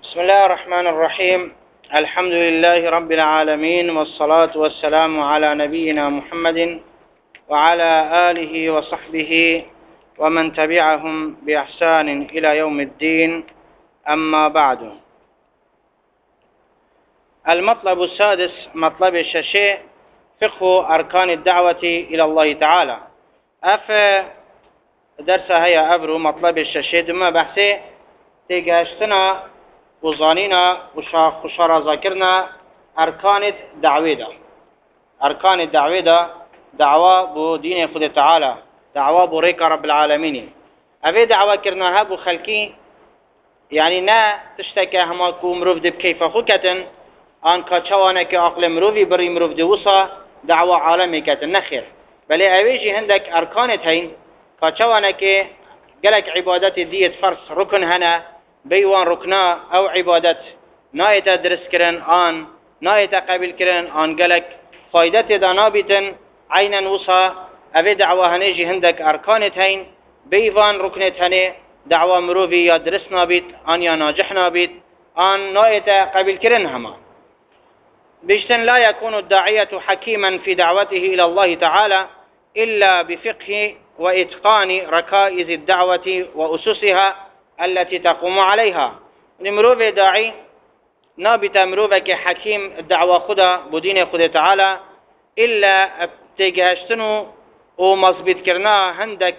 بسم الله الرحمن الرحيم. الحمد لله رب العالمين، والصلاة والسلام على نبينا محمد وعلى آله وصحبه ومن تبعهم بإحسان إلى يوم الدين. أما بعد، المطلب السادس، مطلب الششي، فقه أركان الدعوة إلى الله تعالى. درس هيا أبرو مطلب الششي دم بحثي تيجاشتنا وظانينا وشارة ذاكرنا أركان الدعوة. أركان الدعوة دعوة بو دين خد تعالى، دعوة بو ريك رب العالمين. أبي دعوة كرناها بو خلقي، يعني نا تشتكى هما كو مروف دب كيف خوكتن آن كاتشوانا كأقل مروفي بري مروف دوسا دعوة عالمي كتن نخير، بل أبيجي هندك أركانت هين كاتشوانا كي قلك عبادات ديت فرس ركن هنا بيوان ركنا أو عبادت نايتا درس كرن آن نايتا قبل كرن آن قلك فايدة دانا بيتن عينا وصا. أبي دعوة هنيجي هندك أركانت هين بيوان ركنت هني دعوة مروفي يا درسنا بيت آن يا ناجحنا بيت آن نايتا قبل كرن هما. بجتن لا يكون الداعية حكيما في دعوته إلى الله تعالى إلا بفقه وإتقان ركائز الدعوة وأسسها التي تقوم عليها. مروف داعي نابت مروفك حكيم الدعوة خدا بدين خدا تعالى إلا تجهشتنو ومصبت كرنا هندك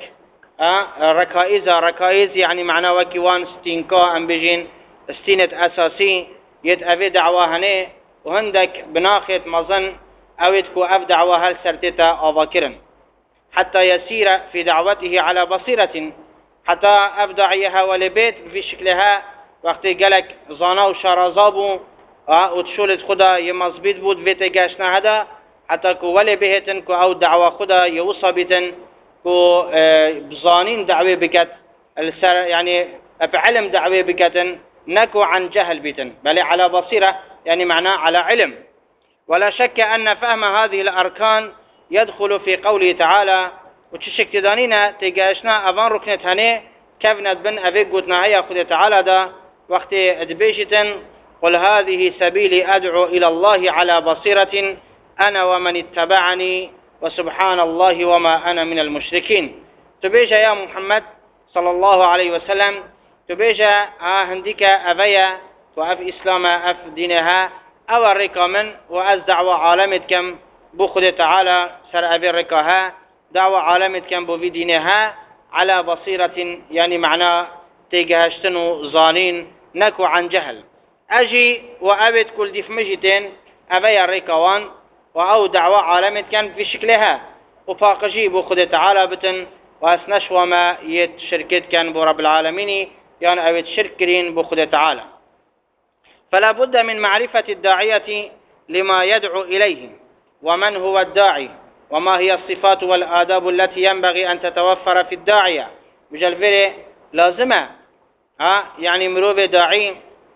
ركائز يعني معناه وكيوان ستينكا أم بيجين ستينة أساسي يتأفي دعوة هني وهندك بناخت مظن أويتكو أف دعوة هل سرتتا أفاكرا حتى يسير في دعوته على بصيرة، حتى أبدعيها ولبيت في شكلها وقت قالك زانا وشارزابو وتشولت خدا يمزبيت بود فيتقاشنا هذا حتى كو ولبيهتن كو أو دعوة خدا يوصبتن كو بزانين دعوة بكت يعني بعلم دعوة بكتن نكو عن جهل بيتن بل على بصيرة، يعني معناه على علم. ولا شك أن فهم هذه الأركان يدخل في قوله تعالى وتشك تدانينا تيجاشنا أفان ركنت هني كفنت بن أبي قدنا هيا خد تعالى دا وقت أدبيشتن قل هذه سبيلي أدعو إلى الله على بصيرة أنا ومن اتبعني وسبحان الله وما أنا من المشركين. تبيجا يا محمد صلى الله عليه وسلم، تبيجا هنديك أبيا وأف إسلام أف دينها أو الرقامن وأز دعوة عالمتكم بخد تعالى سر أبي الرقاها دعوة عالمتكم بو في دينها على بصيرة، يعني معناه تيجهشتنو ظانين نكو عن جهل. أجي وأبد كل دي في مجتين أبي الرقاوان وأو دعوة عالمتكم في شكلها وفاقجي بخد تعالى بتن وأسنش وما يتشركت كان بو رب العالمين، يعني أبد شركرين بخد تعالى. فلا بد من معرفة الداعية لما يدعو إليه ومن هو الداعي وما هي الصفات والآداب التي ينبغي أن تتوفر في الداعية. بجلفره لازمة يعني مروف داعي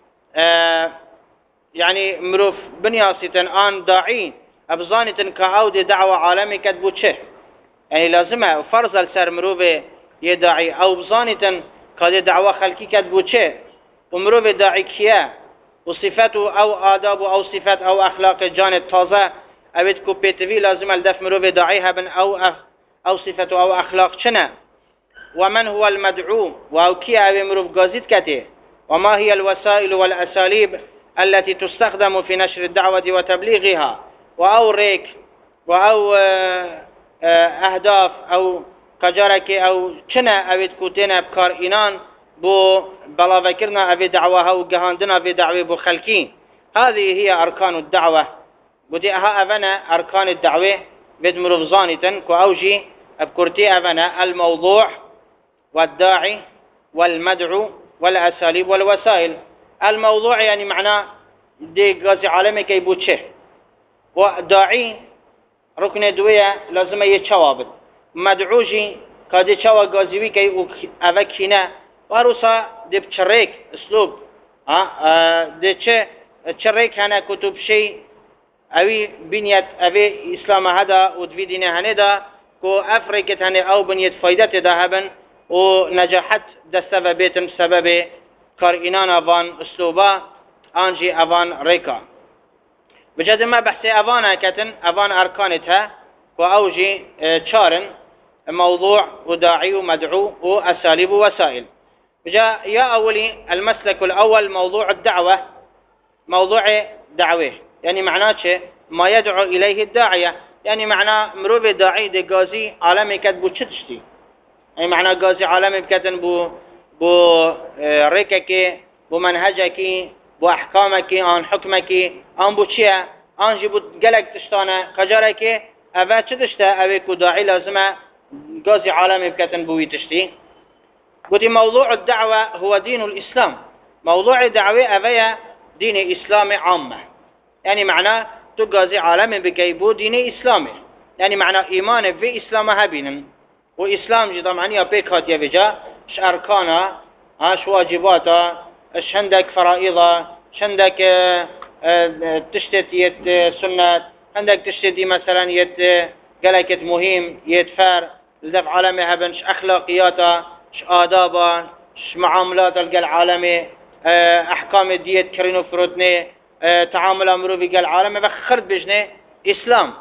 يعني مروف بنياستن آن داعي أبزانتن كأود دعوة عالمي كتبو تشه، يعني لازمة فرض السر مروف يداعي أو بزانتن كده دعوة خلقي كتبو تشه ومروف داعي كيا وصفاته أو آداب أو صفات أو أخلاق جانب تازة أبد كوبيتفي لازم الدف مروف داعيها بن أو صفاته أو أخلاق شنا. ومن هو المدعو وأو كي أبي مروف قازيت كته، وما هي الوسائل والأساليب التي تستخدم في نشر الدعوة وتبليغها، وأو ريك وأو أهداف أو كجارك أو شنا أبد كوتنا بكار إنان بو بلا فكرنا أبي دعوة أو جهاندنا في دعوة بو خلقين. هذه هي أركان الدعوة. قلت ها أبنا أركان الدعوة بد مرفزانة كأوجي أبكرتي أبنا الموضوع والداعي والمدعو والأساليب والوسائل. الموضوع يعني معناه دي غازي عالمي كي بوتشه، وداعي ركن دوية لازم يتشوابد، مدعوجي كادي شوا غازيوي كي أفكينا واروسا دي بتشريك اسلوب دي تشريك هنا كتب شيء اوی بنیت اوی اسلام هدا و دوی دین هندا کو افریقت هنه او بنیت فایدت ده هبن و نجاحت ده سببیتم سبب كارينان أفان أسلوبا أنجي أفان ريكا بجد ما بحثي أفانا كتن أفان أركانتها وأوجي تشارن موضوع وداعي ومدعو وأساليب ووسائل. جاء يا أولي المسلك الأول موضوع الدعوة، موضوع دعوه يعني معناه ما يدعو إليه الداعية، يعني معناه مروف داعي دي قازي عالمي كتبو تشتشتي، يعني معناه قازي عالمي بكتن بو ريكك بو منهجك بو أحكامك عن حكمك عن بو تشيا عن جبو قلق تشتانا قجارك أفا تشتشتا أبيكو داعي لازمه قازي عالمي بكتن بوي تشتي. قلت موضوع الدعوة هو دين الإسلام، موضوع دعوة أفيا دين إسلامي عامة، يعني معناه تقازي عالمي بكيبو دين إسلامي، يعني معناه إيمان في إسلامها بينن وإسلام جدا معناه بيكات يفجا ش أركانا ش واجباتا ش عندك فرائضة ش عندك تشتت يت سنة عندك تشتت مثلا يت قلقت مهم يتفار لدف عالمها بنش أخلاقياتا ش آدابا ش معاملات القل عالمي أحكام الديت كرينو فروتني تعامل أمرو في قل عالمي بخرد بجنه إسلام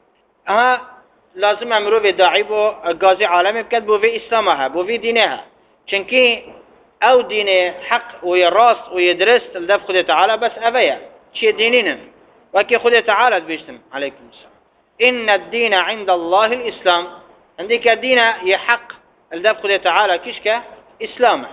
لازم أمرو في داعي بو قازي عالمي بكتبو في إسلامها بو في دينها چنكي أو دين حق ويراس ويدرس لدف خده تعالى بس أبيا شي دينين وكي خده تعالى بيشتم عليكم السلام إن الدين عند الله الإسلام، عندك الدين يحق لدف خده تعالى كشك إسلام.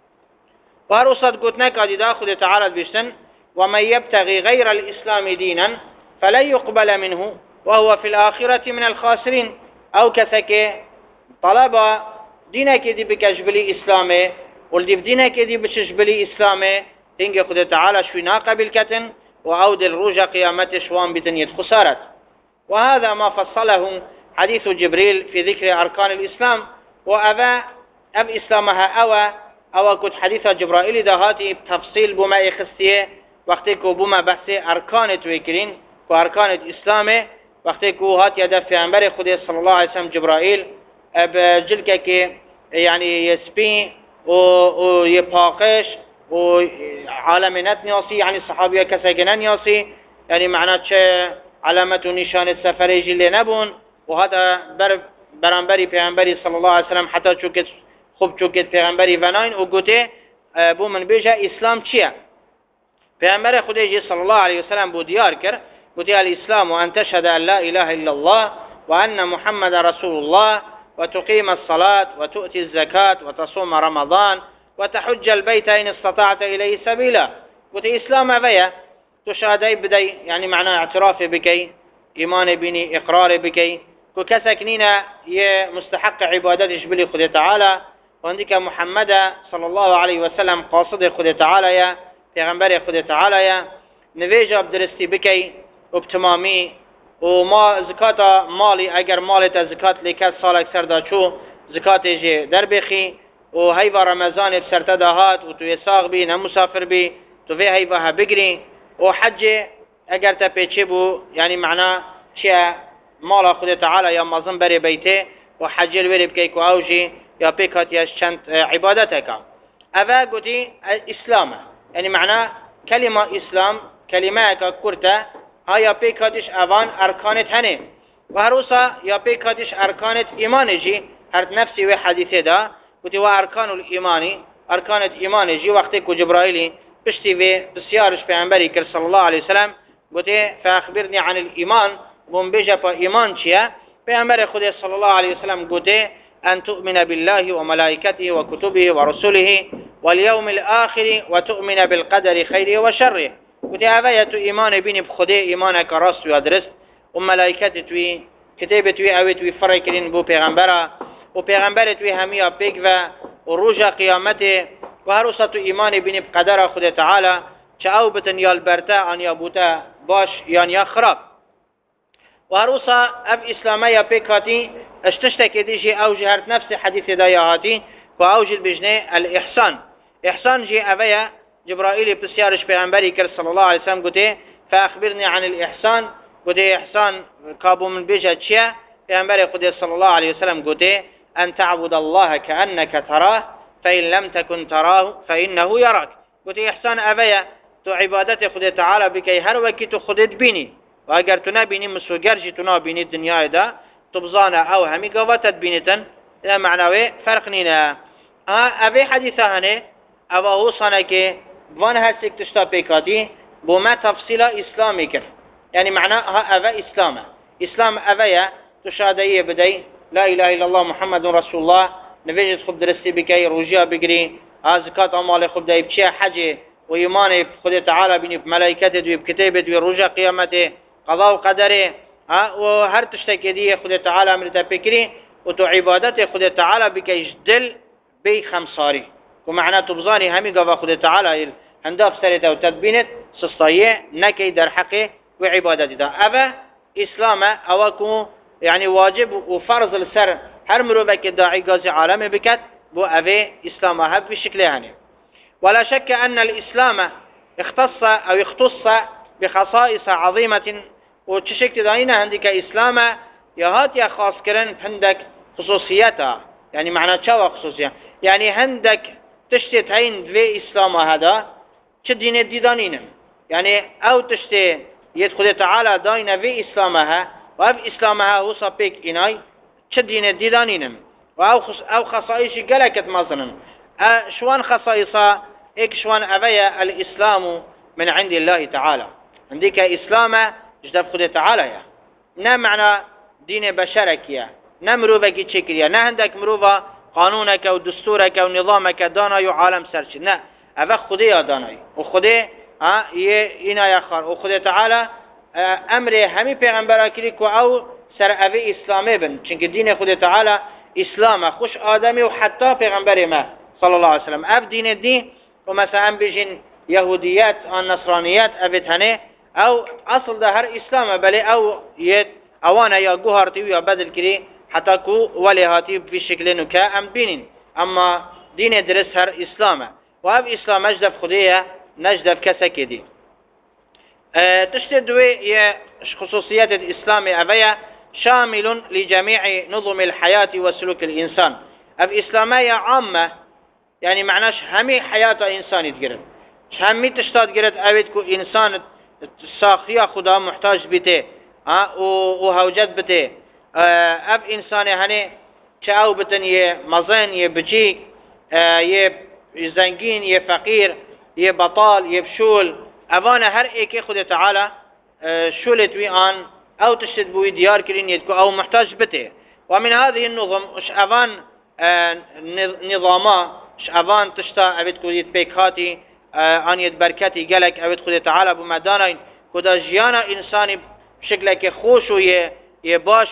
وهرصد قلتناك أدي خده تعالى بيشتم ومن يبتغي غير الإسلام دينا فلن يقبل منه وهو في الآخرة من الخاسرين. أو كثك طلب دينك دي بكجبلي إسلامي والدي بدينك دي بشجبلي إسلامي تنجي خده تعالى شوي ناقبل كتن وأود الرجا قيامته شوان بدنية خسارت. وهذا ما فصله حديث جبريل في ذكر أركان الإسلام وأبا إسلامها أو كنت حديث جبرائيل دهاتي بتفصيل بما يخصيه وقتكو بما بحثي أركان تويكرين وأركان الإسلام وقتكو هاتي هدف عنبر خده صلى الله عليه وسلم جبرائيل بجلكك يعني يسبين ويباقش وعالمينات نياسي يعني الصحابية كساقنان نياسي يعني معناه علامة نشان السفر يجي لنبون وهذا برانبري پیغمبری صلى الله عليه وسلم حتى چوكت خوب چوكت پیغمبری وناين وقوته بو من بيجا اسلام چيه پیغمبر خديجي صلى الله عليه وسلم بو ديار كر قوته الاسلام وان تشهد ان لا اله الا الله وان محمد رسول الله وتقيم الصلاة وتؤتي الزكاة وتصوم رمضان وتحج البيت إن استطعت إليه سبيلا. قلت إسلام أبيا تشهدي بدي يعني معناه اعتراف بكي إيمان بني إقرار بكي كسكنينا مستحق عبادتش بلي خده تعالى وعندك محمد صلى الله عليه وسلم قاصد خده تعالى يا پیغمبر خده تعالى يا نویجا بدرستی بكي وبتمامي وما زكاة مالي اگر مالت زكاة لكت سالك سردا چو زكاة جي در بخي وهيفا رمضان بسرتا دهات وتو يساق بي نمسافر بي تو في هيفا بگري وحج اگر تا پیچه بو يعني معناه چه مال خود تعالى يا مازن بري بيته وحج الوري بكيكو اوجي يا بيكات يا چند عبادتك افا قدي اسلام يعني معناه كلمة اسلام كلمة كرتا هيا بيكاتش اوان اركانت هنه وهروسا يا بيكاتش اركانت ايمان جي هر نفسي و حديثه دا قلت واركان الايمان اركانت ايمان جي وقتك جبرائيل بشتي في بسيارش پیغمبري كر صلى الله عليه وسلم قلت فاخبرني عن الايمان بمبجا با ايمان چيا پیغمبر خدا صلى الله عليه وسلم قلت ان تؤمن بالله وملائكته وكتبه ورسله واليوم الاخر وتؤمن بالقدر خيره وشره قلت اوایت ایمان بینی بخدا ایمانك راست و درست و ملائکت توی کتاب توی اوی توی فرق کردن بو پیغمبره و پیغمبر توی همیا پیک و روز قیامت و هر وسط ایمان بینی بقدر خدا تعالی چه او بتن یال برتا ان یا بوتا باش یا خراب و هر وسط اب اسلامی یا پیکاتی اشتشت کدیجی او جهرت نفس حدیث دایاتی و او جل بجنه الاحسان احسان جي اویا جبرائيل بسيارش پیغمبري كر صلى الله عليه وسلم قلت فأخبرني عن الإحسان قلت إحسان كابو من بيجا تشيا پیغمبر خدا صلى الله عليه وسلم قلت أن تعبد الله كأنك تراه فإن لم تكن تراه فإنه يراك. قلت إحسان أبيا تو عبادت خود تعالى بكي هر وكي تو خودت بيني، وأجر تنابيني مسوجرجي تنابيني الدنيا دا تبزانا أو همي قواتت بينتن لا معنوي فرق نينا. أبي حديثة هني أبا هو صنعك وان هسك تشتا بيكاتي بما تفصيل إسلامي كر، يعني معناها أبا إسلام أبايا تشادية بدي لا إله إلا الله محمد رسول الله، نبيجت خب درستي بكي رجيا بقري زكاة أموال خب داي بشي حاجة وإيماني بخد تعالى بني بملائكته وبكتابه ورجاء قيامته قضاء وقدره وهر تشتكي دي خد تعالى أمرتا بكري وتو عبادته خد تعالى بكي جدل بي خمساري ومعنى تبزاني همي قضاء خد تعالى هنداف سرته وتدبينت سصطية نكي در حقه وعبادته دا أبا إسلام أوكو يعني واجب وفرض السر هر مروبك داعي قاضي عالمي بكت بو أبي إسلام هب بشكله هني. ولا شك أن الإسلام يختص بخصائص عظيمة وتشكت داينا عندك إسلام يهات يا خاص كرن عندك خصوصياتها، يعني معنى شو خصوصية يعني عندك تشتت هين في إسلام هذا شدين ديدانين يعني أو تشتي يدخل تعالى داينا في إسلامها وأب إسلامها هو صبيك إناي شدين ديدانين أو خصائص جلكت مثلا شوان خصائصها إك شوان أبيا الإسلام من عند الله تعالى، عندك إسلام جدب خد تعالى يا نا معنى دين بشرك يا نا مروبك تشكل يا نا عندك مروبة قانونك ودستورك ونظامك دانا يعالم سرش نا أبا خدي يا داناي وخدي إنا يخار وخدي تعالى أمر همي پیغمبر كليك أو سر أبي إسلامي بن چونك دين خدي تعالى إسلام خوش آدمي وحتى پیغمبر ما صلى الله عليه وسلم أب دين الدين ومثلا بيجين يهوديات أو نصرانيات أبت هني أو أصل ده هر إسلام بل أو يد أوانا يا جوهرتي ويا بدل كري حتى كو وليهاتي في شكل نكا أم بينين أما دين درس هر إسلام وأب إسلام أجدب خدية نجدب كسكدي. تشتدوي خصوصيات الإسلام أبيا شامل لجميع نظم الحياة وسلوك الإنسان. أب إسلامية عامة يعني معناش همي حياة إنسان يتقرد همي تشتاد قرد أبيتكو إنسان ساخية خدا محتاج بته وهوجد بته أب إنسان هني شاو بتن يه مزين يه بجيك يه زنجين يه فقير يه بطال يه بشول أبانا هر إيكي خدا تعالى شولت ويان أو تشتد بوي ديار كرين يدكو أو محتاج بته. ومن هذه النظم اش أبان نظاما اش أبان تشتا أبيتكو يتبيكاتي آن يتبركاتي قالك أبيت خدا تعالى بمدانين كدا جيانا إنساني بشكلك خوش ويباش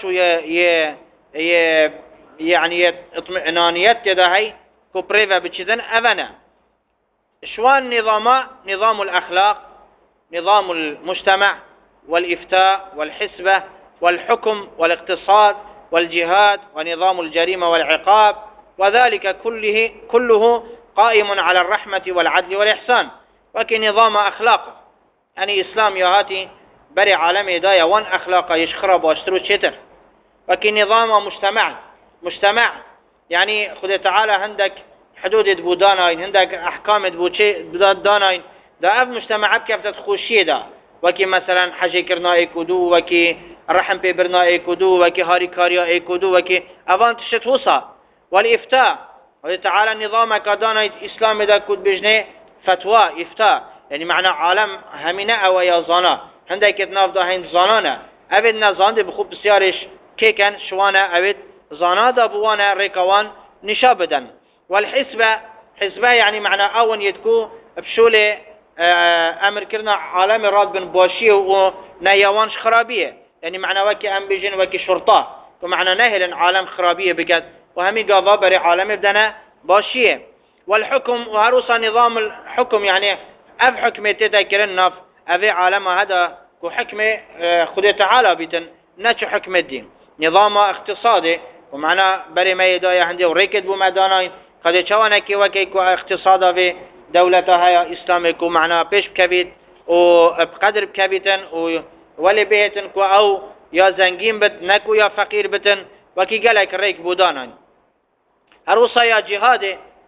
يعني اطمئنانيات كده هاي كبريفا بتشدن أبنا شوان نظام الأخلاق نظام المجتمع والإفتاء والحسبة والحكم والاقتصاد والجهاد ونظام الجريمة والعقاب وذلك كله قائم على الرحمة والعدل والإحسان. وكي نظام أخلاق يعني إسلام يهاتي بري عالمي دايا وان أخلاق يشخرب واشترو تشتر. وكي نظام مجتمع يعني خد تعالى عندك حدود دبو داناين عندك أحكام دبو داناين دا أف مجتمع كيف تتخوشيه دا وكي مثلا حاجة كرنا ايكودو وكي الرحم بيبرنا ايكودو وكي هاري كاريا ايكودو وكي أفان تشت وصا. والإفتاء خد تعالى نظام كداناين إسلام دا كود بجنه فتوى إفتاء يعني معنى عالم همينة أو يازانا عندك اتناف دا هين زانانا أبد نزان دي بخوب بسيارش كيكن شوانا أبد زانا دا بوانا ريكوان نشابدا. والحسبة حسبة يعني معنى أون يدكو بشولة أمر كرنا عالم راد بن باشيه ونيوانش خرابية يعني معنى وكي أم بيجن وكي شرطة ومعنى نهل عالم خرابية بكت وهمي قاضا بري عالم بدنا باشيه. والحكم وهروسا نظام الحكم يعني أف حكمة تتكرن نف أفي عالم هذا كو حكمة خد تعالى بيتن ناتش حكمة الدين نظام اقتصادي ومعنى بري ما يدايا عندي وريكد بمدانين قد شوانك وكي كو اقتصادا في دولتها هي إسلامك ومعنى بيش بكبيت وبقدر بكبيتن ولي بيتن كو أو يا زنجين بت نكو يا فقير بتن وكي قالك ريك بودانين. هروسا يا جهادي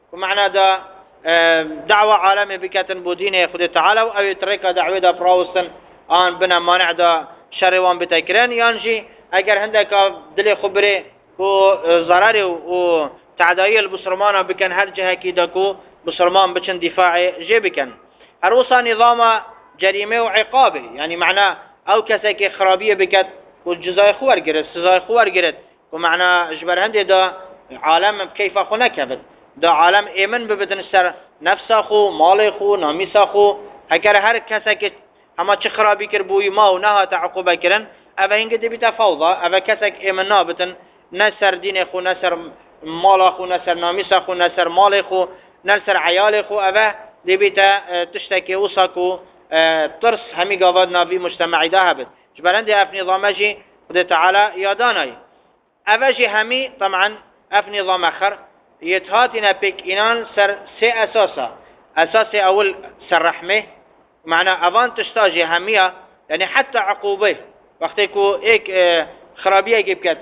ومعنى دا دعوة عالمي بكتن بودين خد تعالى أو يترك دعوة دا براوستن آن بنا مانع دا شروان بتكرن يانجي اگر هندك دل خبره و ضرر و تعدائي البصرمان بكن هر جهة كده كو بصرمان بچن دفاع جي بكن هروسا نظام جريمة وعقابه يعني معناه او كسك خرابية بكت والجزاء خوار جرت سزاء خوار جرت ومعنى اجبر هندي دا عالم كيف اخو نكبت دا عالم ايمن ببدن السر نفس اخو مال اخو ناميس اخو اگر هر كسك اما چه خرابي كربوي ما ونها تعقوبه كرن اوه هنگه دي بتا فوضى اوه كسك ايمن نابتن نسر دين اخو نسر مال اخو نسر ناميس اخو نسر مال اخو نسر عيال اخو اوه دي بتا تشتكي وصاكو ترس همي قواد نابي مجتمعي ده هبت جبران اف نظام جي خد تعالى ياداناي اوه همي طبعا اف نظام اخر يتهاتنا بك انان سر سي اساسا اساس اول سر رحمه معنى اوان تشتاجي همية يعني حتى عقوبه وقتی کو ایک خرابیه که بکد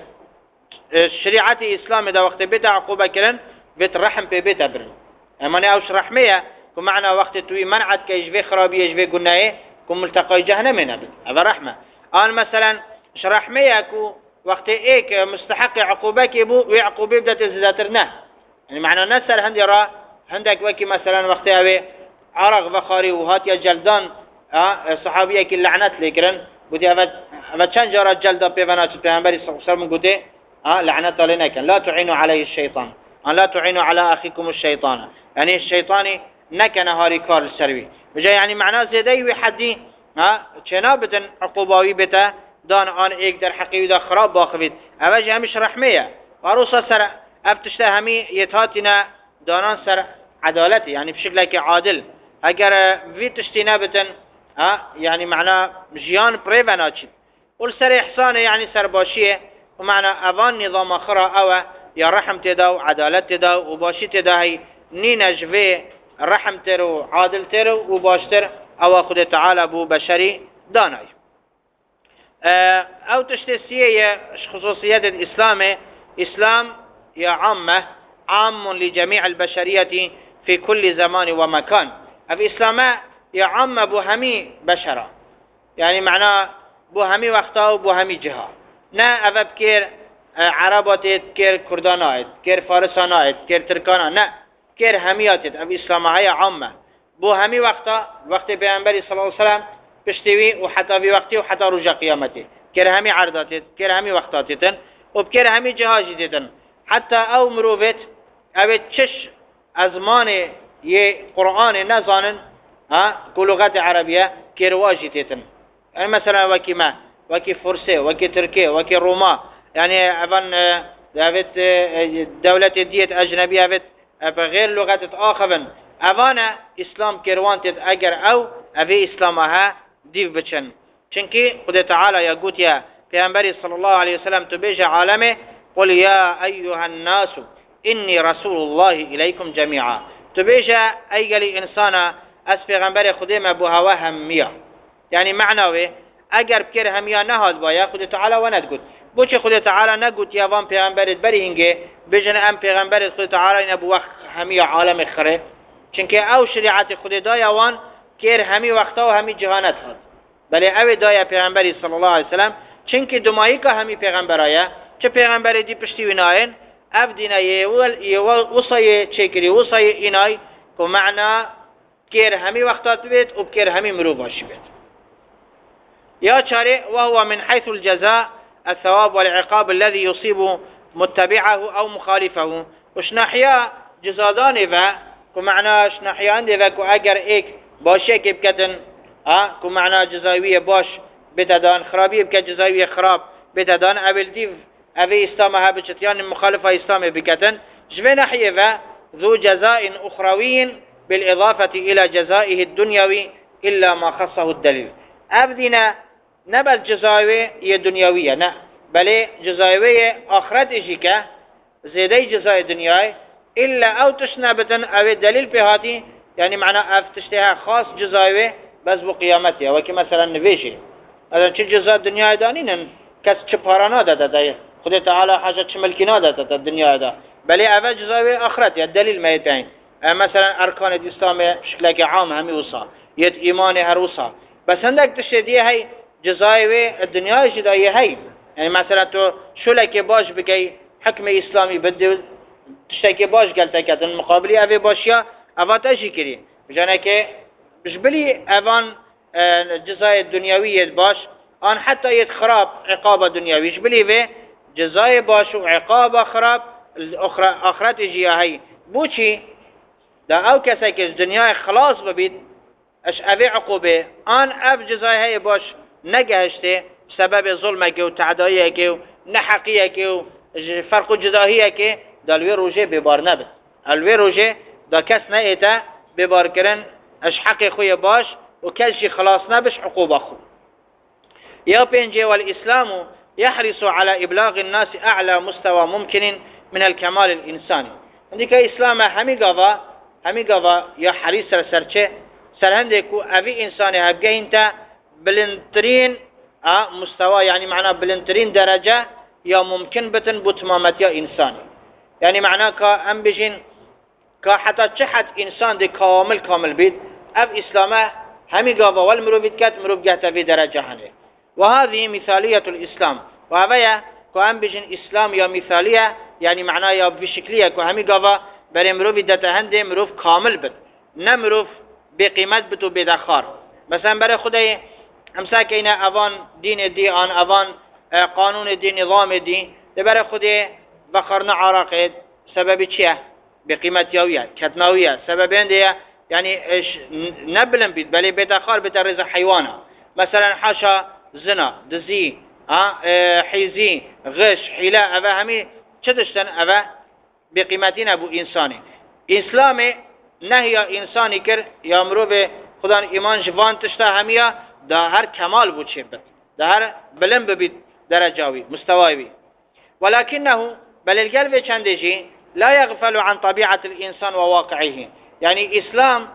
شریعت اسلام دا وقتی بیت عقوبه کرن بیت رحم پی بیت برن اما نه اوش رحمیه که معنی وقتی توی منعت که اجوه خرابیه اجوه گناهه که ملتقای جهنم نبید اما رحمه آن مثلا اش رحمیه که وقتی ایک مستحق عقوبه که بو وی عقوبه بدت زیادتر نه يعني معنى نسر هندي را هندك وكي مثلا وقتی اوه عرق وخاري وهات یا جلدان صحابیه که لعنت لیکرن بودی اما چند جارا جلدا پیونا چه پیغمبری صلی الله علیه و گوته لعنت علی نکن لا تعینوا علی الشیطان لا تعینوا علی اخیکم الشیطان یعنی الشیطانی نکنه هاری کار سروی بجای یعنی معنا زیده و حدی چنا بدن عقوباوی بتا دان آن ایک در حقیقی دا خراب باخوید اوجه همیش رحمیه واروسا سر ابتشته همی یتهاتینا دانان سر عدالتی یعنی بشکل که عادل اگر وی تشتینا بتن يعني معنى جيان بريفانا چید قل سر احسان يعني سر باشيه ومعنى اوان نظام اخرى او يا رحم تدا وعدالت تدا وباشي تدا هي نين جوه رحم تر وعادل تر وباشتر او خد تعالى بو بشري داناي او تشتسيه خصوصيات الاسلام اسلام يا عامه عام لجميع البشريه في كل زمان ومكان الاسلام يا عم بو همي بشرة يعني معناه بو همي وقتا و بو همي جهة نا اوه بكير عرباتت كير كردانات كير فارسانات كير تركانا نا كير همياتت او اسلامها عامة بو همي وقتا وقت پیغمبری صلى الله عليه وسلم پشتوی و حتی بی وقتی و حتی رجا قیامته كير همي عرضاتت كير همي وقتاتتن و بكير همي جهاجتتن حتى او مروفت او تشش ازمان يه قرآن نزانن كلغات عربية كرواجي تيتن يعني مثلا وكي ما وكي فرسي وكي تركي وكي روما يعني أبن دافت دولة ديت أجنبية أبت بغير لغات آخرين أبانا إسلام كروان تيت أجر أو أبي إسلامها ديف بچن چنكي خد تعالى يقول يا پیغمبر صلى الله عليه وسلم تبيج عالمه قل يا أيها الناس إني رسول الله إليكم جميعا تبيج أيجلي إنسانا از پیغمبر خودم بو هوا همیا یعنی معناوه اگر بکر همیا نهاد بایا خود تعالی و ندگود بو چه خود تعالی نگود یا وان پیغمبرت بری هنگه بجن ام پیغمبرت خود تعالی نبو وقت همیا عالم خره چنکه او شریعت خود دایا وان کر همی وقتا و همی جهانت هاد بله او دایا پیغمبری صلی الله علیه وسلم چنکه دمایی که همی پیغمبرایا چه پیغمبری دی پشتی ویناین اب دینای وصای چکری وصای اینای که معنا كير همي وقتات بيت وبكير همي مروباش بيت يا شارع وهو من حيث الجزاء الثواب والعقاب الذي يصيب متبعه أو مخالفه وش ناحية جزادان ذا كمعنى ش ناحية عندي ذا كأجر إيك باشيك بكتن كمعنى جزاوية باش بتدان خرابية بك جزاوية خراب بتدان أبل ديف أبي إسلامها بشتيان مخالفة إسلامي بكتن جميع ناحية ذا ذو جزاء أخروي بالإضافة إلى جزائه الدنيوي إلا ما خصه الدليل أبدنا نبت جزاوية دنيوية نا بل جزاوية آخرت إجيكا زيدي جزاء دنياي إلا أو تشنبتن أو الدليل بهاتي يعني معنى أفتشتها خاص جزاوية بس بقيامتها وكي مثلا نفيشي هذا چه جزاء دنياي دانين كس چپارانا دا خد تعالى حاجة چملكنا دا الدنيا دا بل أفا جزاوية آخرت الدليل ما يتعين مثلا أركان الإسلام بشكل عام همي وصا يد إيماني هروصا بس عندك تشتدي هاي جزايوي الدنيا جداية هاي يعني مثلا تو شو لك باش بكي حكم إسلامي بدي تشتكي باش قالتك المقابلي أبي باشيا أبا تجي كري بجانك مش بلي أبان الجزايا الدنيوية باش أن حتى يتخراب عقابة دنيوية مش بلي في جزايا باش وعقابة خراب الأخرى آخرت جيا هاي بوشي دا أو كسك الدنيا خلاص ببيت اش أبي عقوبة أن أب جزايا هاي باش نجهشته سبب ظلمك وتعدايك ونحقيك وفرق جداهيك دا الوي روجه ببار نبت الوي روجه دا كس نئتا ببار كرن اش حقي خويا باش وكلشي خلاص نبش عقوبة خو يا بينجي والإسلام يحرص على إبلاغ الناس أعلى مستوى ممكن من الكمال الإنساني عندك إسلام همي قضا يا حريص سرچه سرهندكو أبي إنساني هبقى انت بلنترين مستوى يعني معناه بلنترين درجة يا ممكن بتن بتمامت يا إنساني يعني معناه كأم بجين كحتى تشحت إنسان دي كامل بيت أب إسلامه همي قضا والمروف كات مروف جهت في درجة هنه وهذه مثالية الإسلام وهذا كأم بجين إسلام يا مثالية يعني معناه يا بشكلية كهمي قضا بري مروف دتهنده مروف كامل بت نمروف بقيمت بتو بدخار مثلا برای خدای امساک اینا اوان دین دی آن اوان قانون دی نظام دی برای خدای بخارنا عراقید سبب چیه بقیمت یاویه کتناویه سبب اینده یعنی نبلن بید بلی بدخار بترز حیوانه مثلا حاشا زنا دزی حیزی غش حیله اوه همی چه دشتن اوه بقیمتین ابو انسانی اسلام نهي انساني كر يامرو به خدا ایمان جوان تشتا هميا ده هر كمال بود شبت ده هر بلن ببيت درجاوي مستواوي ولكنه بل القلب چندجي لا يغفل عن طبيعة الإنسان وواقعه يعني إسلام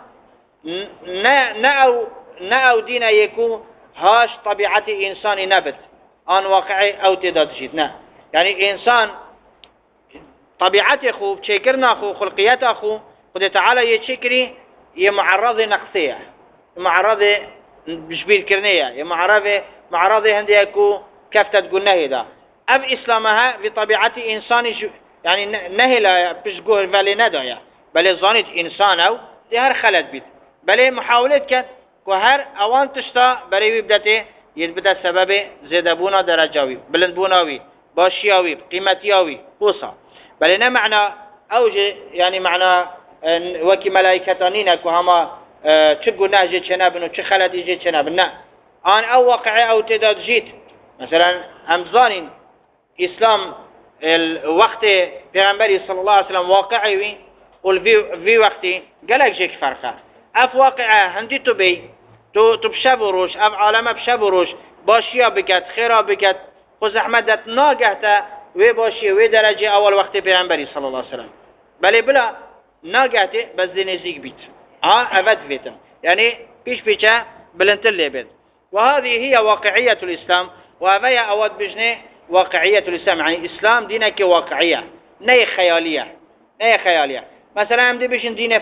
نأو دين يكون هاش طبيعة إنسان نبت آن واقعي أو تداد جيد يعني إنسان طبيعته خو بشكرنا خو خلقيته خو خد تعالى يشكري يمعرض نقصية معرض بشبيل كرنية معرض هندي يكو كفتة قلنا هذا أب إسلامها بطبيعة إنسان يعني نهي لا بشجوه فالي ندايا بل ظنيت إنسان أو دي هر خلد بيت بل محاولة كت كهر أوان تشتا بريوي بدته يتبدأ سبب زيدبونا درجاوي بلندبوناوي باشياوي قيمتياوي قوصا بل معنى أوجه يعني معنى وكي ملائكتانين كهما تشقوا ناجي تشنابن وتشخلت يجي تشنابن آن أو واقع أو تداد جيت مثلا أمزان إسلام الوقت پیغمبری صلى الله عليه وسلم واقعي في وقتي قالك جيك فرقه اف واقعه هندي تو بشب وروش اف عالمه بشب وروش باشيا بكت خيرا بكت خذ احمدت ناقهته وي باشي وي درجه اول وقت پیغمبری صلى الله عليه وسلم بلا ناقهته بس نزيك بيت افت فيتم يعني بيش بلنتل بيت وهذه هي واقعيه الاسلام وهذا اود بجنه واقعية الإسلام يعني الإسلام دينك واقعية نهي خيالية مثلا هم دي بيشن دين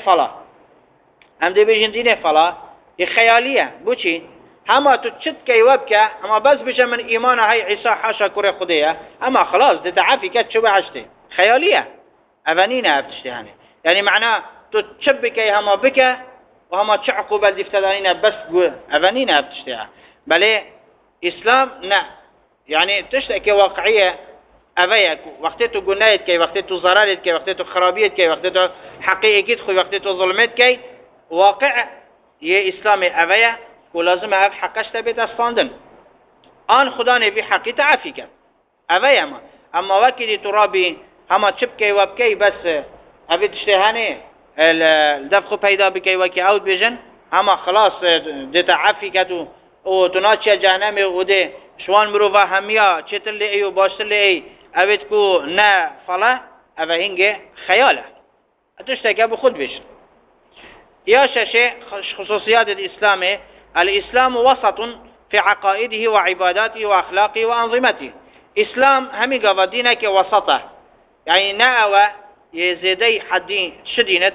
فلا هي خيالية بوشي هما تتشد كي وبكا هما بس بيشن من إيمانا هاي عيسى حاشا كوري خدية هما خلاص دي تعافي كات شو بعشتي خيالية أفنينا أفتشتي هاني يعني معناه تتشب كي هما بكا وهما تشعقوا بل دفتدانين بس أفنينا أفتشتيها بل إسلام يعني تشتكي واقعية أبيك وقتته جنايت كي وقتته ضررت كي وقتته خرابيت كي وقتته حقيقيت خو وقتته ظلمت كي واقع يه إسلامي أبيا ولازم أف حقش تبيت أستاندن آن خدا نبي حقي تعافيك أبيا أما وكذي ترابي هما تشبكي وبكي بس أبي تشتهاني الدفخ بيدا بكي وكي أود بيجن هما خلاص دي تعافيك وتناتشي جهنمي ودي شوان مروفا هميا چتر لي ايو باشتر لي اي اويت كو نا فلا اوه هنگه خياله اتشتكى بخود بيش يا شاشي خصوصيات الإسلام وسط في عقائده وعباداته وأخلاقه وأنظمته إسلام همي قوى دينك وسطه يعني ناوى يزيدي حدين شدينت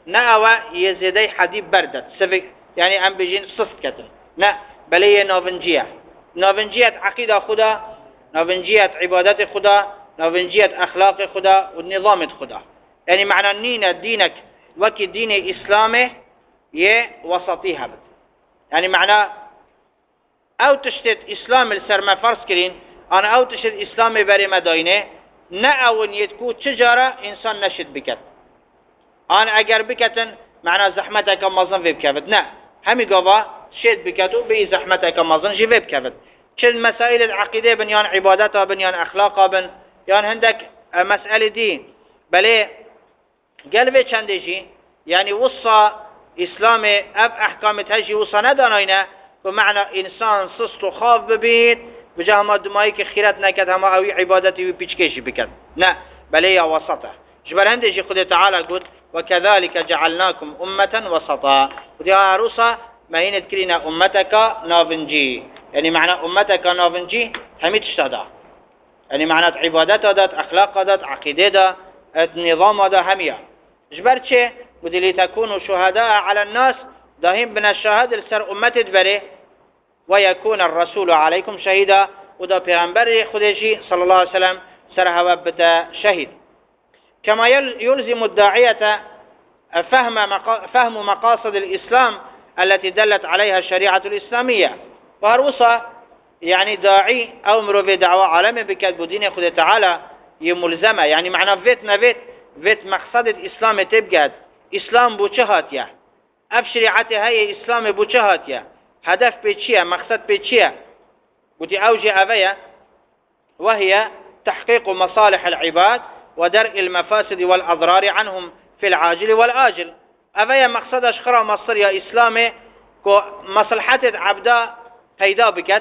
نأوى يزيدي حديب بردت سفك يعني أم بيجين صفت كتن نا بلي نوفنجية نوفنجية عقيدة خدا نوفنجية عبادات خدا نوفنجية أخلاق خدا والنظام خدا يعني معنى نينا دينك وكي دين إسلامي وسطيها بد يعني معنى او تشتت إسلام السرما فرض كرين أنا او تشتت إسلامي بري مداينه نا اون يتكو تجارة إنسان نشد بكت أنا أجر بكتن معنى زحمتك مازن في بكبت نا همي قضاء شد بكتو بي زحمتك مازن جي في بكبت كل مسائل العقيدة بنيان عبادتها بنيان أخلاقها بن يان عندك مسألة دي بلي قلبي چندشي يعني وصى إسلامي أب أحكام تهجي وصى ندانينا بمعنى إنسان صست وخاف ببيت بجاه ما دمائك خيرات نكت هما أوي عبادتي وبيشكيشي بكت لا بلي وسطه جبر هندشي خده تعالى قلت وكذلك جعلناكم أمة وسطا ودي عروسة ما هي نذكرنا أمتك نافنجي يعني معنى أمتك نافنجي همي تشتهدا يعني معنى عبادتها دات أخلاقها دات عقيدة دات النظام دا همية جبر چه ودي لتكونوا شهداء على الناس داهم بنا الشهاد لسر أمتت بره ويكون الرسول عليكم شهيدا ودا پیغمبر خدشي صلى الله عليه وسلم سر هوابتا شهيد كما يلزم الداعية فهم مقاصد الإسلام التي دلت عليها الشريعة الإسلامية وهروصة يعني داعي أو مروفي دعوة عالمي بكتب دين خد تعالى يملزمة يعني معنى فيت مقصد الإسلام تبقى إسلام بوچهاتيا أف شريعته هي إسلام بوچهاتيا هدف بيتشيا مقصد بيتشيا ودي أوجه أفيا وهي تحقيق مصالح العباد ودرء المفاسد والأضرار عنهم في العاجل والآجل أفيا مقصد أشخرا مصر يا إسلامي كو مصلحة عبدا پیدا بكت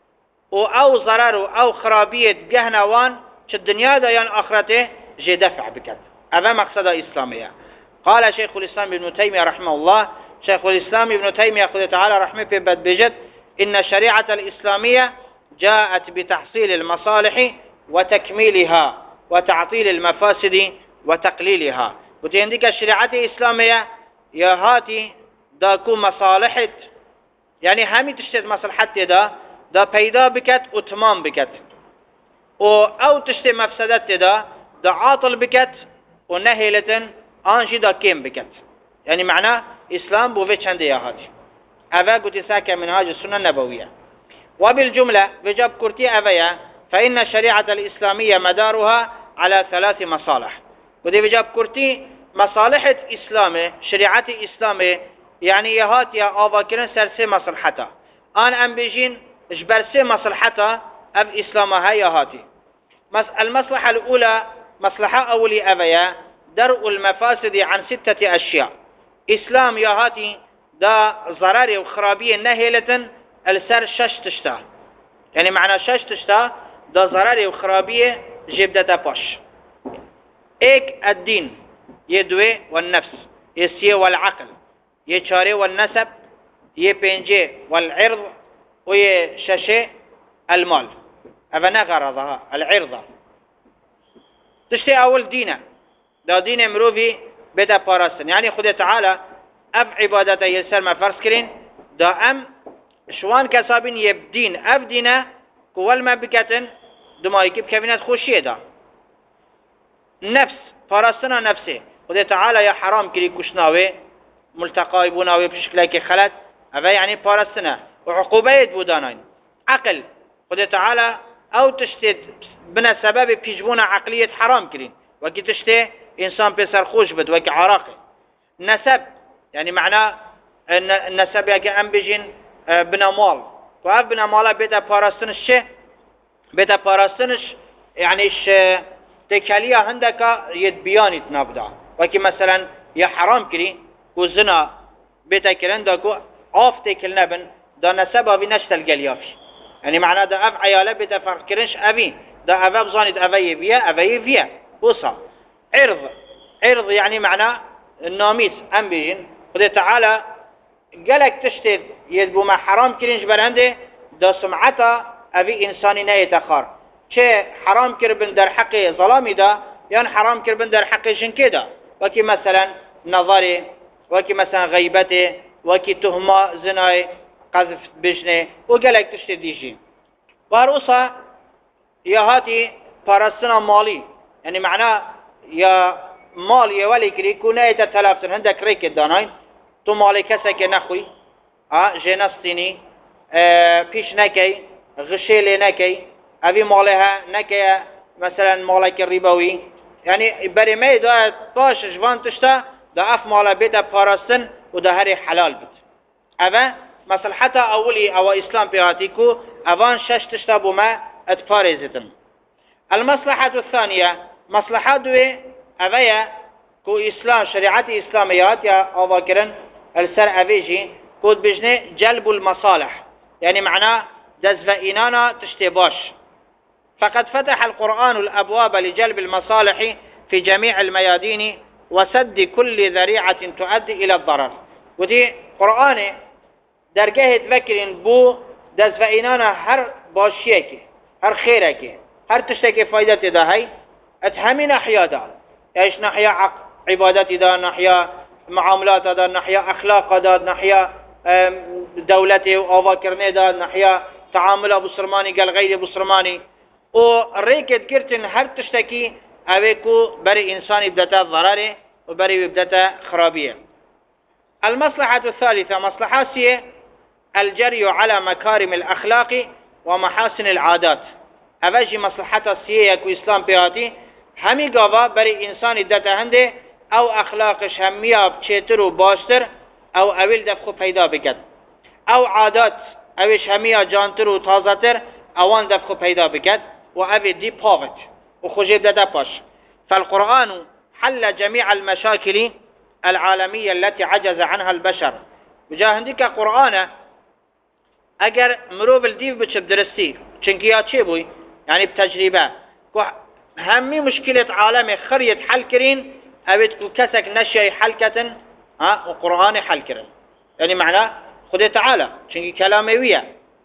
أو ضرر أو خرابية جهنوان الدنيا دا ين آخرته جي دفع بكت أفا مقصد إسلامية قال شيخ الإسلام ابن تيمية رحمه الله شيخ الإسلام ابن تيمية خذ تعالى رحمه في بد بجد إن الشريعة الإسلامية جاءت بتحصيل المصالح وتكميلها وتعطيل المفاسد وتقليلها وتندك الشريعة الإسلامية يا هاتي داكو مصالحت يعني همي تشتد مصلحت دا پیدا بكت وتمام بكت او تشتد مفسدت دا عاطل بكت ونهيلة آنجي دا كيم بكت يعني معناه إسلام بوفي چند يا هاتي أفا قلت ساكا منهاج السنة النبوية وبالجملة بجاب كرتي أفيا فإن الشريعة الإسلامية مدارها على 3 مصالح ودي بجاب كرتي مصالح إسلامي شريعة إسلامي يعني يهات يا آباكرن سرسي مصلحتا آن أم بيجين اجبرسي مصلحتا أف إسلامها يهاتي المصلحة الأولى مصلحة أولي أفيا درء المفاسد عن 6 أشياء إسلام يهاتي دا ضرر وخرابية نهيلة السر 6 تشتا يعني معنى 6 تشتا دا ضرر وخرابية جبدة باش ايك الدين يدوي والنفس يسيه والعقل يشاري والنسب يبنجي والعرض ويششي المال أفنا غرضها العرضة تشتي أول دينه دا دين مروفي بدا باراستن يعني خد تعالى أف عبادته يسر ما فرض كرين دا أم شوان كسابين يبدين أف دينه كوال ما بكتن دما يكيب كفينات خوشيه دا نفس باراستنا نفسه خد تعالى يا حرام كري كشناوي ملتقاي بوناوي بشكلك خلت أفا يعني باراستنا وعقوبات بودانين عقل خد تعالى أو تشتد بنا سبب بيجبونا عقلية حرام كرين وكي تشتي إنسان بيسر خوش بد وكي عراقي نسب يعني معناه النسب يكي أم بيجين بنا مال وهف بنا مالا بيتا باراستنش شه بيتا باراستنش يعني تكالية هندك يدبياني تنابدا وكي مثلا يا حرام كري وزنا بيتا كرن داكو عاف تكلنا بن دا نسبها بنشتل قليافي يعني معناه دا أف عيالة بيتا فرق كرنش أبي دا أف بزانيت أفاي فيها وصل عرض يعني معناه الناميس أم بيجين خذ تعالى قالك تشتد يدبو ما حرام كرنج برهنده دا سمعتا أبي إنساني نايتخار چه حرام كربن در حق ظلامي دا يعني حرام كربن در حق جنكي دا وكي مثلا نظره وكي مثلا غيبته وكي تهمة زناي قذف بجنه وقالك تشتي ديجي واروسا يا هاتي پارستنا مالي يعني معناه يا مال يا ولي كري كونه تتلافن عندك ريك داناين تو مالي كسك نخوي جنستيني پیش نكي غشيل نكي ابي مالها نكي مثلا مالك الربوي يعني بري ما دا باش جوان تشتا دا اف مالا بيتا پاراستن و دا هري حلال بيت اما مصلحتا اولي او اسلام بياتيكو اوان شش تشتا بما اتپاريزتن. المصلحة الثانية مصلحة دوي اويا كو اسلام شريعة اسلاميات يا اواكرن السر اويجي كود بجنه جلب المصالح يعني معناه دزفئنانا تشتي باش. فقد فتح القرآن الأبواب لجلب المصالح في جميع الميادين وسد كل ذريعة تؤدي إلى الضرر. ودي قرآن درجه تفكرين بو دزفئنانا هر باشيك هر خيرك هر تشتكي فايدة دا هاي اتهمي ناحية دا ايش ناحية عبادات دا ناحية معاملات دا ناحية أخلاق دا ناحية دولته وآواكرنه دا ناحية تعامل أبو سرماني قال غير أبو سرماني وريكت كرتن هر تشتكي اويكو بري انساني بدتا ضرره وبري بدتا خرابية. المصلحة الثالثة مصلحة سيئة الجري على مكارم الأخلاق ومحاسن العادات. أفاجي مصلحة السيئة كو إسلام بياتي همي قابا بري إنساني دتا هنده أو أخلاقش همية بچيتر وباشتر أو أويل دفخو پیدا بكت أو عادات أويش همية جانتر وتازتر أوان دفخو پیدا بكت وأبي دي بافت وخجيب دتا باش. فالقرآن حل جميع المشاكل العالمية التي عجز عنها البشر. بجاهندك قرآن اگر مروب الديف بچب درستي چنكيات چه بوي يعني بتجربة همي مشكلة عالم خريط حل كرين اويت كسك نشي حلكة وقرآن حل كرين يعني معناه خده تعالى چنكي كلامي ويا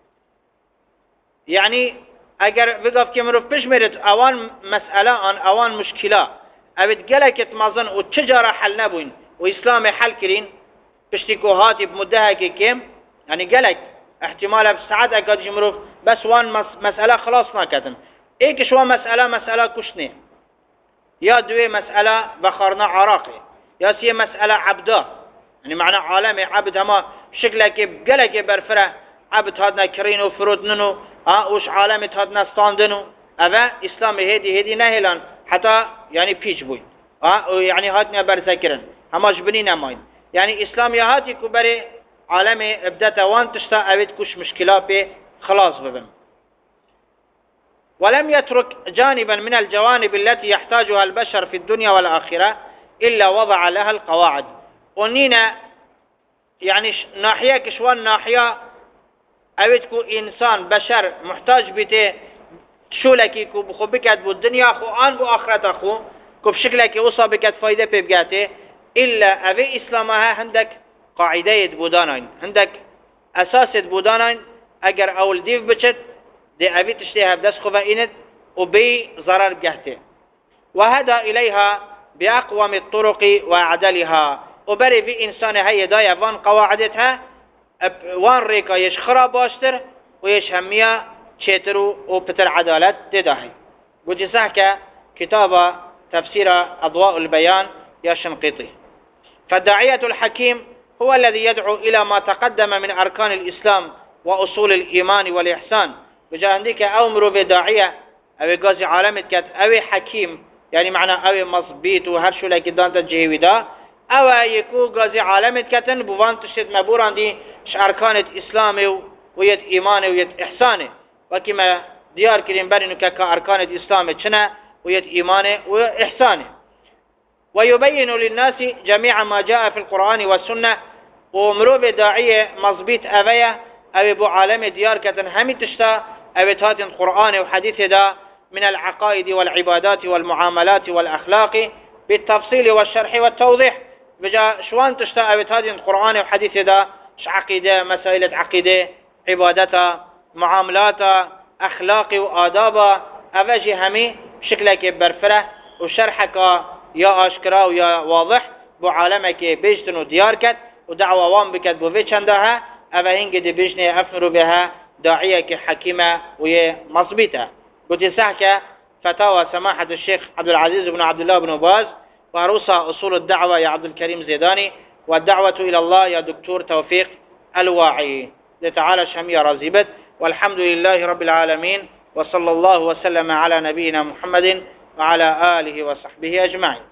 يعني اگر بقف كمروف بشمرت اوان مسألة ان اوان مشكلة اويت قلقت مازن وتجارة حل نبوين وإسلام حل كرين بشتكو هاتي بمدها كيم يعني قلق احتمال بساعات اقاد جمروف بس وان مسألة خلاص ناكتن ايك شو مسألة كشني يا دوي مسألة بخارنا عراقي يا سي مسألة عبدا يعني معنى عالمي عبد هما شكلك بقلق برفره عبد هادنا كرينو فرودننو وش عالمي هادنا ستاندنو ابا اسلامي هدي نهلان حتى يعني بيج بوي يعني هاتنا برذكرن هماش بنينا ماين يعني اسلامي هاتي كبري عالمي ابدتا وان تشتا اويد كش مشكلات بي خلاص ببن. ولم يترك جانبا من الجوانب التي يحتاجها البشر في الدنيا والآخرة إلا وضع لها القواعد. ونينا يعني ناحية كشوان ناحية اويد كو انسان بشر محتاج بيته شولكي كو بخو بكت بو الدنيا خو آن بو آخرت اخو كو بشكلك وصا بكت فايدة بيبقاته إلا اوي اسلامها عندك قاعدة بودانين عندك أساس بودانين أجر أول ديف بچت دي أبي تشتيها بدس خفائنت وبي ضرر بجهته وهذا إليها بأقوم الطرق وأعدلها وبري في إنسان هي دايا وان قواعدتها وان ريكا يشخرا باشتر ويشهمية شيترو وبتر عدالة تداهي. وجزاك كتاب تفسير أضواء البيان يا شنقيطي. فالداعية الحكيم هو الذي يدعو إلى ما تقدم من أركان الإسلام وأصول الإيمان والإحسان. وجاء أو مروف داعية أو قاضي عالمت كات أو حكيم يعني معنى أو مصبيت وهرشو لك دانتا جيودا أو يكو قاضي عالمت كاتن بوان تشتد مبوران دي أركان الإسلام ويت إيمان ويت إحسان وكما ديار كريم برنو كأركان الإسلام تشنا ويت إيمان وإحسان. ويبين للناس جميع ما جاء في القرآن والسنة ومروب داعية مصبيت أبايا أو بو عالم ديار كتن همي تشتا أو تات القرآن وحديث دا من العقائد والعبادات والمعاملات والأخلاق بالتفصيل والشرح والتوضيح. بجا شوان تشتا أو تات القرآن وحديث دا عقيدة مسائل عقيدة عبادتا معاملاتا أخلاق وآدابا أفاجي همي شكلك برفرة وشرحك يا أشكرا ويا واضح بو عالمك بيجتنو ديار كت ودعوة وان بكت بو في چندها أفا هنگ دي بيجني أفنرو بها داعية حكيمة وهي مصبيتة. قلت سحكة فتاوى سماحة الشيخ عبد العزيز بن عبد الله بن باز وعروسة أصول الدعوة يا عبد الكريم زيداني والدعوة إلى الله يا دكتور توفيق الواعي. لتعالى شمية رزيبت والحمد لله رب العالمين وصلى الله وسلم على نبينا محمد وعلى آله وصحبه أجمعين.